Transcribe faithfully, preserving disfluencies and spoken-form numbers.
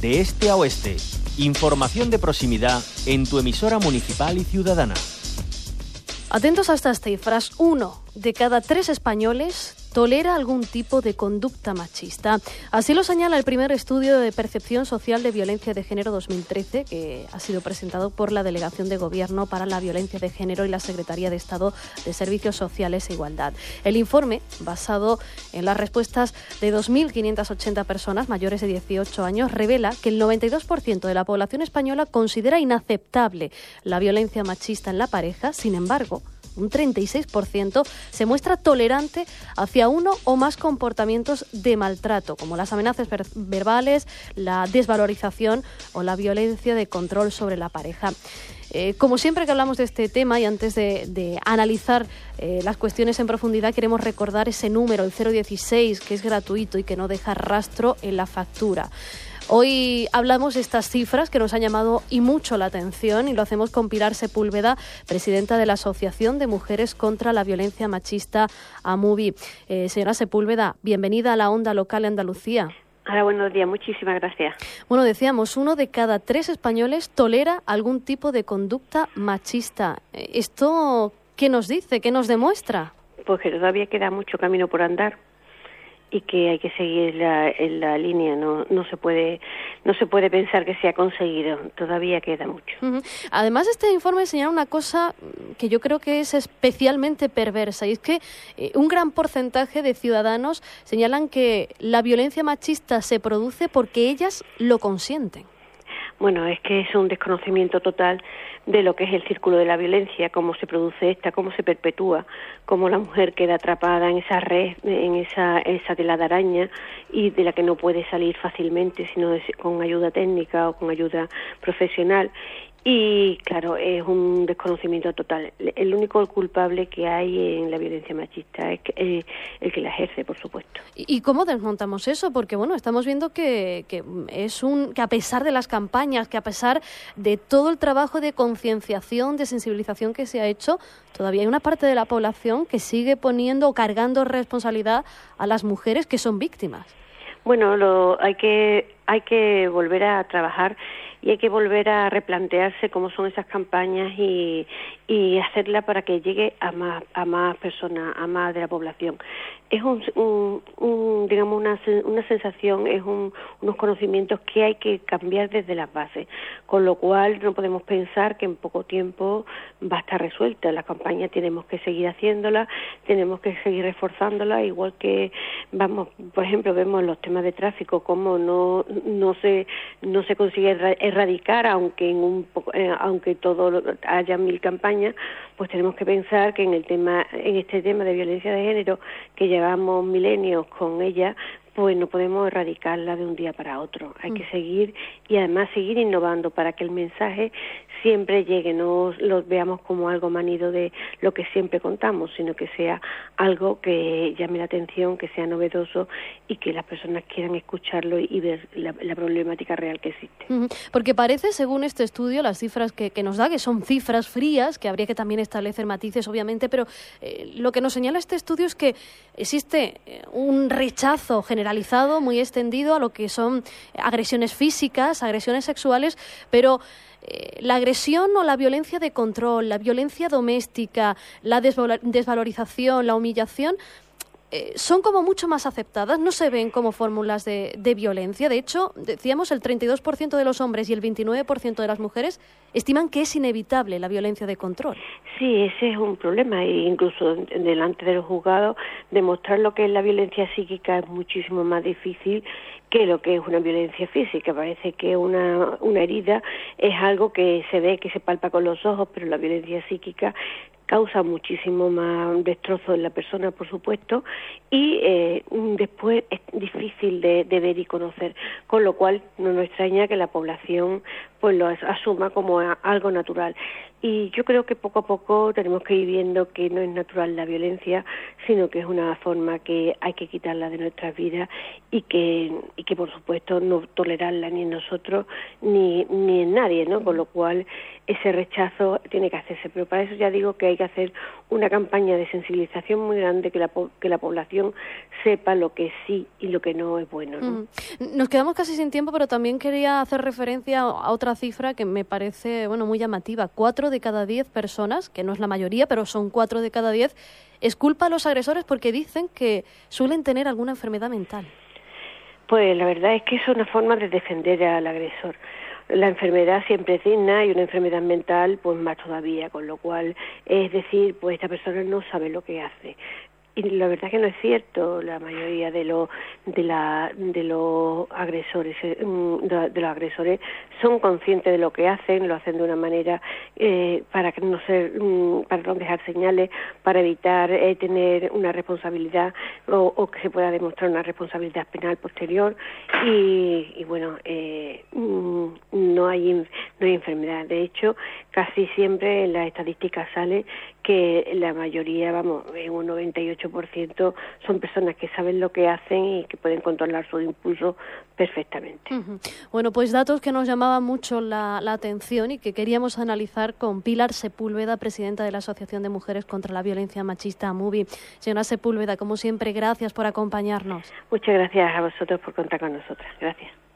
de este a oeste. Información de proximidad en tu emisora municipal y ciudadana. Atentos a estas cifras. Uno de cada tres españoles tolera algún tipo de conducta machista. Así lo señala el primer estudio de percepción social de violencia de género dos mil trece, que ha sido presentado por la Delegación de Gobierno para la Violencia de Género y la Secretaría de Estado de Servicios Sociales e Igualdad. El informe, basado en las respuestas de dos mil quinientas ochenta personas mayores de dieciocho años, revela que el noventa y dos por ciento de la población española considera inaceptable la violencia machista en la pareja. Sin embargo, un treinta y seis por ciento se muestra tolerante hacia uno o más comportamientos de maltrato, como las amenazas ver- verbales, la desvalorización o la violencia de control sobre la pareja. Eh, como siempre que hablamos de este tema y antes de, de analizar eh, las cuestiones en profundidad, queremos recordar ese número, el cero dieciséis, que es gratuito y que no deja rastro en la factura. Hoy hablamos de estas cifras que nos han llamado y mucho la atención, y lo hacemos con Pilar Sepúlveda, presidenta de la Asociación de Mujeres contra la Violencia Machista, AMUVI. Eh, señora Sepúlveda, bienvenida a la Onda Local de Andalucía. Hola, buenos días, muchísimas gracias. Bueno, decíamos, uno de cada tres españoles tolera algún tipo de conducta machista. ¿Esto qué nos dice, qué nos demuestra? Pues que todavía queda mucho camino por andar y que hay que seguir la, en la línea, no no se puede no se puede pensar que se ha conseguido, todavía queda mucho. Uh-huh. Además, este informe señala una cosa que yo creo que es especialmente perversa, y es que eh, un gran porcentaje de ciudadanos señalan que la violencia machista se produce porque ellas lo consienten. Bueno, es que es un desconocimiento total de lo que es el círculo de la violencia, cómo se produce esta, cómo se perpetúa, cómo la mujer queda atrapada en esa red, en esa, esa tela de araña, y de la que no puede salir fácilmente, sino con ayuda técnica o con ayuda profesional. Y claro, es un desconocimiento total. El único culpable que hay en la violencia machista es que, eh, el que la ejerce, por supuesto. ¿Y cómo desmontamos eso? Porque bueno, estamos viendo que, que es un que a pesar de las campañas, que a pesar de todo el trabajo de concienciación, de sensibilización que se ha hecho, todavía hay una parte de la población que sigue poniendo o cargando responsabilidad a las mujeres que son víctimas. Bueno, lo, hay que hay que volver a trabajar y hay que volver a replantearse cómo son esas campañas y, y hacerla para que llegue a más a más personas, a más de la población. Es un, un, un digamos una una sensación, es un, unos conocimientos que hay que cambiar desde las bases, con lo cual no podemos pensar que en poco tiempo va a estar resuelta. La campaña tenemos que seguir haciéndola, tenemos que seguir reforzándola, igual que vamos, por ejemplo, vemos los temas de tráfico cómo no no se no se consigue erradicar, aunque en un eh, aunque todo haya mil campañas, pues tenemos que pensar que en el tema en este tema de violencia de género, que llevamos milenios con ella, pues no podemos erradicarla de un día para otro. Hay mm. que seguir y además seguir innovando para que el mensaje siempre llegue, no lo veamos como algo manido de lo que siempre contamos, sino que sea algo que llame la atención, que sea novedoso y que las personas quieran escucharlo y ver la, la problemática real que existe. Uh-huh. Porque parece, según este estudio, las cifras que, que nos da, que son cifras frías, que habría que también establecer matices, obviamente, pero eh, lo que nos señala este estudio es que existe un rechazo generalizado, muy extendido, a lo que son agresiones físicas, agresiones sexuales, pero Eh, la agresión o la violencia de control, la violencia doméstica, la desval- desvalorización, la humillación, eh, son como mucho más aceptadas, no se ven como fórmulas de, de violencia. De hecho, decíamos, el treinta y dos por ciento de los hombres y el veintinueve por ciento de las mujeres estiman que es inevitable la violencia de control. Sí, ese es un problema, e incluso delante de los juzgados demostrar lo que es la violencia psíquica es muchísimo más difícil que lo que es una violencia física. Parece que una, una herida es algo que se ve, que se palpa con los ojos, pero la violencia psíquica causa muchísimo más destrozo en la persona, por supuesto, y eh, después es difícil de, de ver y conocer, con lo cual no nos extraña que la población pues lo asuma como algo natural. Y yo creo que poco a poco tenemos que ir viendo que no es natural la violencia, sino que es una forma que hay que quitarla de nuestras vidas y que y que por supuesto no tolerarla ni en nosotros ni ni en nadie, ¿no? Con lo cual ese rechazo tiene que hacerse, pero para eso ya digo que hay que hacer una campaña de sensibilización muy grande, que la que la población sepa lo que sí y lo que no es bueno, ¿no? Mm. Nos quedamos casi sin tiempo, pero también quería hacer referencia a otra cifra que me parece, bueno, muy llamativa. Cuatro de cada diez personas, que no es la mayoría, pero son cuatro de cada diez, es culpa a los agresores porque dicen que suelen tener alguna enfermedad mental. Pues la verdad es que es una forma de defender al agresor. La enfermedad siempre es digna y una enfermedad mental pues más todavía, con lo cual es decir, pues esta persona no sabe lo que hace. Y la verdad es que no es cierto. La mayoría de los de la de los agresores de, de los agresores son conscientes de lo que hacen, lo hacen de una manera eh, para no ser para no dejar señales, para evitar eh, tener una responsabilidad o, o que se pueda demostrar una responsabilidad penal posterior y, y bueno eh, no hay no hay enfermedad. De hecho, casi siempre en las estadísticas sale que la mayoría, vamos, en un noventa y ocho por ciento son personas que saben lo que hacen y que pueden controlar su impulso perfectamente. Uh-huh. Bueno, pues datos que nos llamaban mucho la, la atención y que queríamos analizar con Pilar Sepúlveda, presidenta de la Asociación de Mujeres contra la Violencia Machista, AMUVI. Señora Sepúlveda, como siempre, gracias por acompañarnos. Muchas gracias a vosotros por contar con nosotras. Gracias.